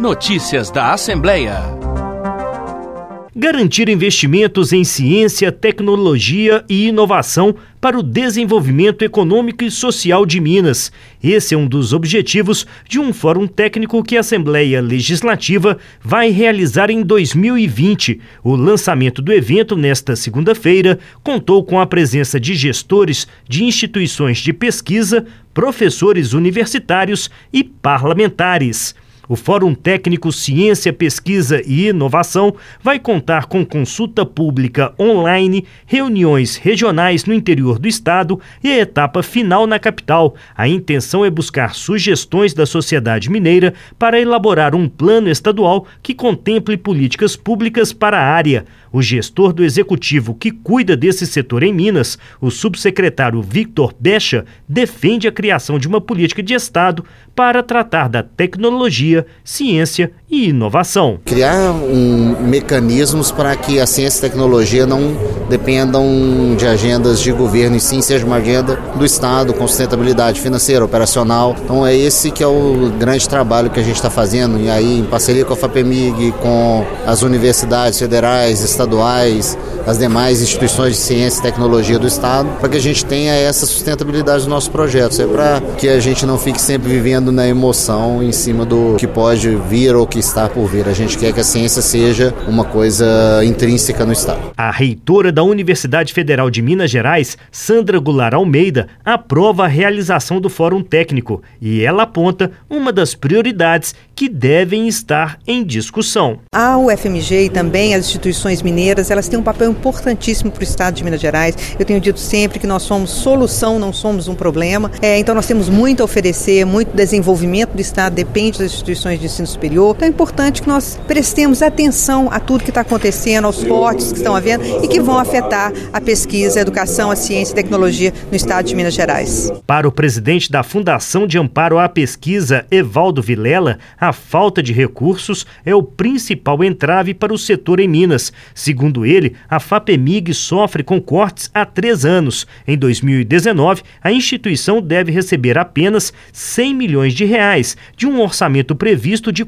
Notícias da Assembleia. Garantir investimentos em ciência, tecnologia e inovação para o desenvolvimento econômico e social de Minas. Esse é um dos objetivos de um fórum técnico que a Assembleia Legislativa vai realizar em 2020. O lançamento do evento, nesta segunda-feira, contou com a presença de gestores de instituições de pesquisa, professores universitários e parlamentares. O Fórum Técnico Ciência, Pesquisa e Inovação vai contar com consulta pública online, reuniões regionais no interior do estado e a etapa final na capital. A intenção é buscar sugestões da sociedade mineira para elaborar um plano estadual que contemple políticas públicas para a área. O gestor do executivo que cuida desse setor em Minas, o subsecretário Victor Becha, defende a criação de uma política de estado para tratar da tecnologia, ciência e inovação. Criar mecanismos para que a ciência e tecnologia não dependam de agendas de governo, e sim seja uma agenda do Estado com sustentabilidade financeira, operacional. Então é esse que é o grande trabalho que a gente está fazendo, e aí em parceria com a FAPEMIG, com as universidades federais, estaduais, as demais instituições de ciência e tecnologia do Estado, para que a gente tenha essa sustentabilidade dos nossos projetos. É para que a gente não fique sempre vivendo na emoção em cima do que pode vir ou que está por vir. A gente quer que a ciência seja uma coisa intrínseca no Estado. A reitora da Universidade Federal de Minas Gerais, Sandra Goulart Almeida, aprova a realização do Fórum Técnico e ela aponta uma das prioridades que devem estar em discussão. A UFMG e também as instituições mineiras, elas têm um papel importantíssimo para o Estado de Minas Gerais. Eu tenho dito sempre que nós somos solução, não somos um problema. Então nós temos muito a oferecer, muito desenvolvimento do Estado depende das instituições de ensino superior. Então é importante que nós prestemos atenção a tudo que está acontecendo, aos cortes que estão havendo e que vão afetar a pesquisa, a educação, a ciência e tecnologia no Estado de Minas Gerais. Para o presidente da Fundação de Amparo à Pesquisa, Evaldo Vilela, a falta de recursos é o principal entrave para o setor em Minas. Segundo ele, a FAPEMIG sofre com cortes há 3 anos. Em 2019, a instituição deve receber apenas R$100 milhões de um orçamento previsto de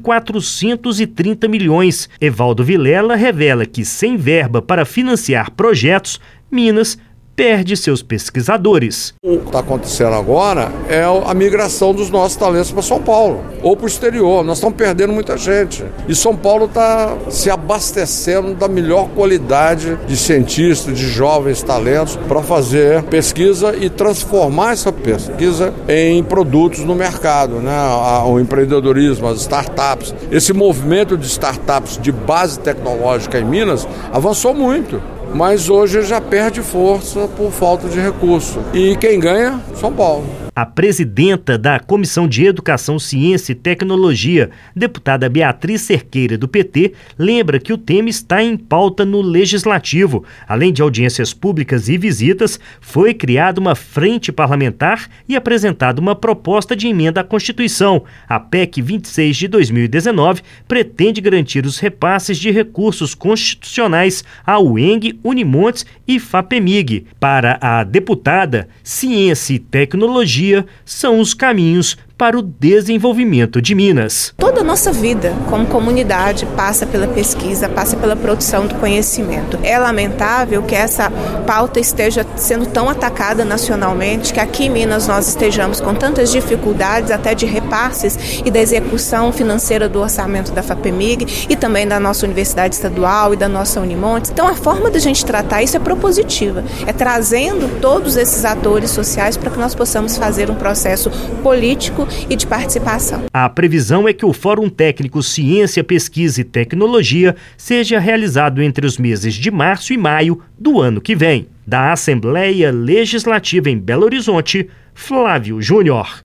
430 milhões. Evaldo Vilela revela que, sem verba para financiar projetos, Minas perde seus pesquisadores. O que está acontecendo agora é a migração dos nossos talentos para São Paulo ou para o exterior. Nós estamos perdendo muita gente. E São Paulo está se abastecendo da melhor qualidade de cientistas, de jovens talentos para fazer pesquisa e transformar essa pesquisa em produtos no mercado, né? O empreendedorismo, as startups. Esse movimento de startups de base tecnológica em Minas avançou muito. Mas hoje já perde força por falta de recurso. E quem ganha? São Paulo. A presidenta da Comissão de Educação, Ciência e Tecnologia, deputada Beatriz Cerqueira, do PT, lembra que o tema está em pauta no Legislativo. Além de audiências públicas e visitas, foi criada uma frente parlamentar e apresentada uma proposta de emenda à Constituição. A PEC 26 de 2019 pretende garantir os repasses de recursos constitucionais à UENG, Unimontes e FAPEMIG. Para a deputada, ciência e tecnologia são os caminhos para o desenvolvimento de Minas. Toda a nossa vida como comunidade passa pela pesquisa, passa pela produção do conhecimento. É lamentável que essa pauta esteja sendo tão atacada nacionalmente, que aqui em Minas nós estejamos com tantas dificuldades até de repasses e da execução financeira do orçamento da FAPEMIG e também da nossa Universidade Estadual e da nossa Unimontes. Então a forma de a gente tratar isso é propositiva, é trazendo todos esses atores sociais para que nós possamos fazer um processo político e de participação. A previsão é que o Fórum Técnico Ciência, Pesquisa e Tecnologia seja realizado entre os meses de março e maio do ano que vem. Da Assembleia Legislativa em Belo Horizonte, Flávio Júnior.